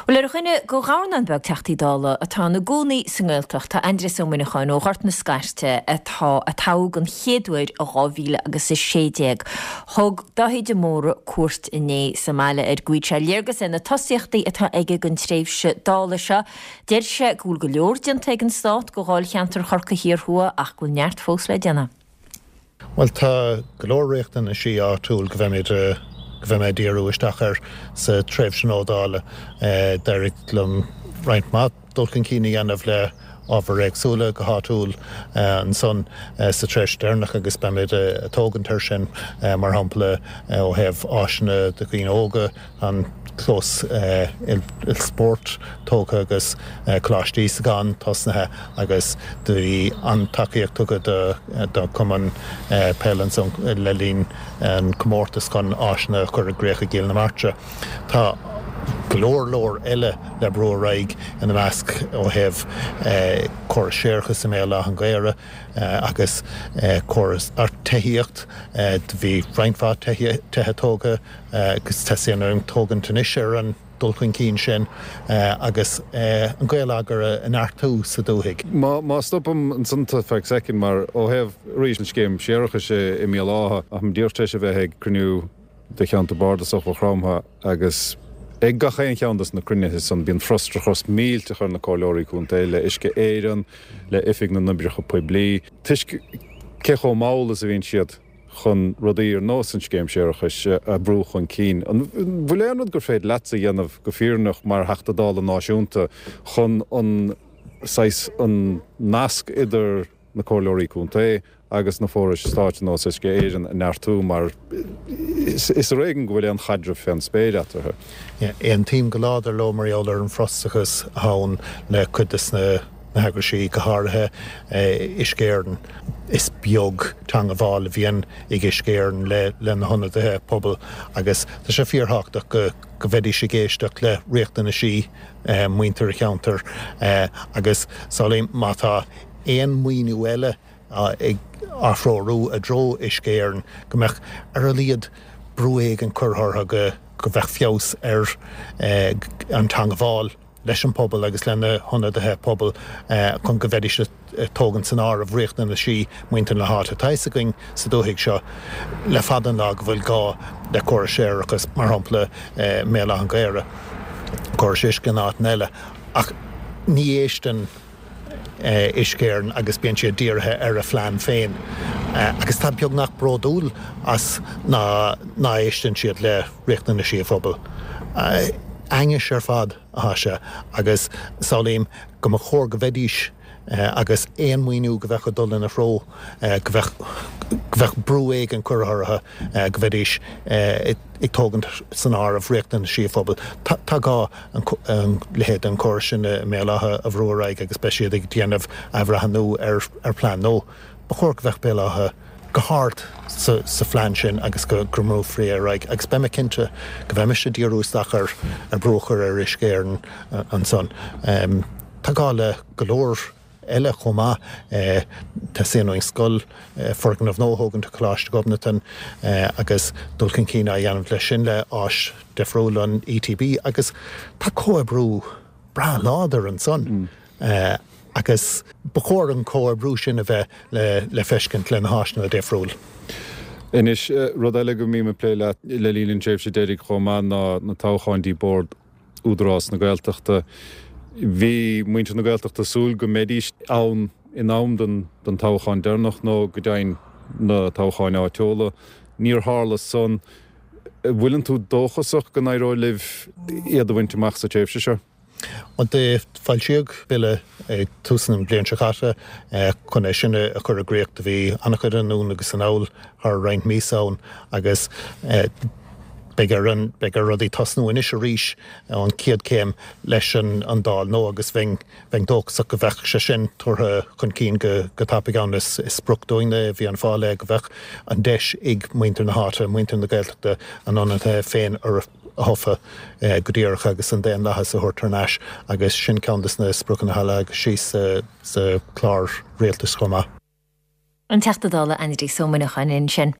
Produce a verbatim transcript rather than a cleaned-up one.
Well er chuine go gáin an beg teachtaí dála atá na gcónaí sangailteach tá Andrés ó muna chuin ó ghart na scaiste atá a tág an chéadúid a gáhíle agus is séideag. Thug dahéid de móra cuairt inné sa mála ar gcuid léargas in na tosíochtaí atá aige an tréimhse dála se, déir se gúil go leor dian teag an stát go gáil cheantar chorca híorthua ach go neart fós le déana. Well tá glóireachtain na sí átúil go bheith méid go bheith méid díarú isteachar sa tréimhse nódála deireadh lum roinnt maith dulcin cíní anamh le ábhar éagsúla go háúil an son sa tréis dearnach agus be méid atógantar sin mar hampla ó hebh áisina do chuoine óga an clós il sport tóga agus chláistí sa gan tosnathe agus dí an takeíocht tugad do cuman pelans le lín an comórtas gan áisina chur a grécha gíal na marte. Tá glór lór eile le brú raig in na measc ó hebh chor séirchas sa méile an ghaire agus choras ar teíocht bhí reinfá tethetóga agus teíanna an tógan tunis ar an dulchuin cín sin agus an ghaeilagar an airtú sa dúthaig. Má stoppam an santa feag second mar ó hebh rísna céim séirecha sé i mí látha a an díorte sé bheith ag cruinniú de cheanta bardas ó chrámtha agus ag gacha an cheandas na crunne san bíon frostra chus mílte chur na cóileoirí cúnta le isce éireann le ifig na nubriach po blií. Tuis cecho málas a bhíonn siad chun rudaí ar nó san céim séirechas a brú chun cín. An bhfuléanad gur féad leatsa dhéanamh go fíornach mar heachtadála náisiúnta chun an sais an nasc idir na cóileoirí cúnta agus na fóris stáit nó is go éireann an airtú mar is a réigen go bhfuil an chaidir féin spéad atarthe. Éon tíim go láidir lo maríolar an frostachas hán le cuidas na na heagraí go háirithe iscéireann is beag teanga bháil a bhíonn ag iscéireann le le na honnaithe pobl agus tá sé fíorthachtaach go go bheidir sé géisteach le riachtainna sí muintear cheantar agus sálaim má tá éon muoinú eile ag áthróú a dro iscéireann go mbeadh ar a líad brúéig an curthartha go go bheith fios ar an teanga bháil leis an pobl agus lena honnaithe pobl chun go bheidir sé tógan san ár a bhríochtna na sí muintear na háta taisaing sa dúthaigh seo le fadan ag bhfuil gá le cóir séir agus mar hampla méile an ghaire cóir séis gan áit eile ach ní éistin Uh, iscéireann agus bíonn siad díortha ar a phlean féin. Uh, agus tá beag nach bródúil as ná ná éistin siad le riachtainna sí phobal. Uh, Aingeis ar fad a háise agus sálaim go mo chóir go bheidís uh, agus éon muoinú go bheith go dul in a ró uh, go bheith go bheith brúéig an curthartha uh, go bheidís uh, ag tógan san ár a bhríochtainna sí phobal. Tá gá an lehéad an cóir sin méilethe a bhrúraig agus speisiad ag déanamh a bhreathanú ar ar plán nó ba chóir go bheith béilethe go háart sa sa phlean sin agus go grumú fríaraig agus be me cinnte go bheith meiste díorúsach ar ar brúchar ar iscéireann an son. Um, tá gá le golóir eile chomá eh, tá séanúing scoil eh, forgan of nóthógan tá chláiste gobnatan eh, agus dulcin cína dhéanamh le sin le áis defriúil an E T B agus tá cóibrú bra láidir an son. Mm. Eh, agus ba chóir an cóibrú sin a bheith le, le feiscint le na háisna a defriúil. Inis uh, rud eile go mí me plé le le líonn séibh sé déirigh chomá na na táchaintí bord údrás na Gaeltachta. Bhí muinte na Gaeltachta súil go méidís ann in am den den táchain dearnach nó go dain na táchain áiteola níor hálas son bhfuiln tú dóchasach go naróilih iad a bhaintteach sa téibhse seo? Want de falsiúg bile túsan blian se chatte chun é sinne a chur a gréocht a bhí annachchud an nún agus an áil ar reint mísán agus begur an begur rudí tasnú in is a ríis an ciad céim leis an an dáil nó agus bhing bhing dóchasach go bheith se sin tuaithe chun cín go go tapig an is is spruchdóine bhí an fáile go bheith an deis ag muintear na háta muintear na Gaeltachta an annathe féin ar a hoffa uh, godíorcha agus an déan lethas a thuirtarnáis agus sin ceantas na sprucan na hala agus sí sa, sa chlár réaltas chomá. An teachtadála Andrés ó muna chanin sin.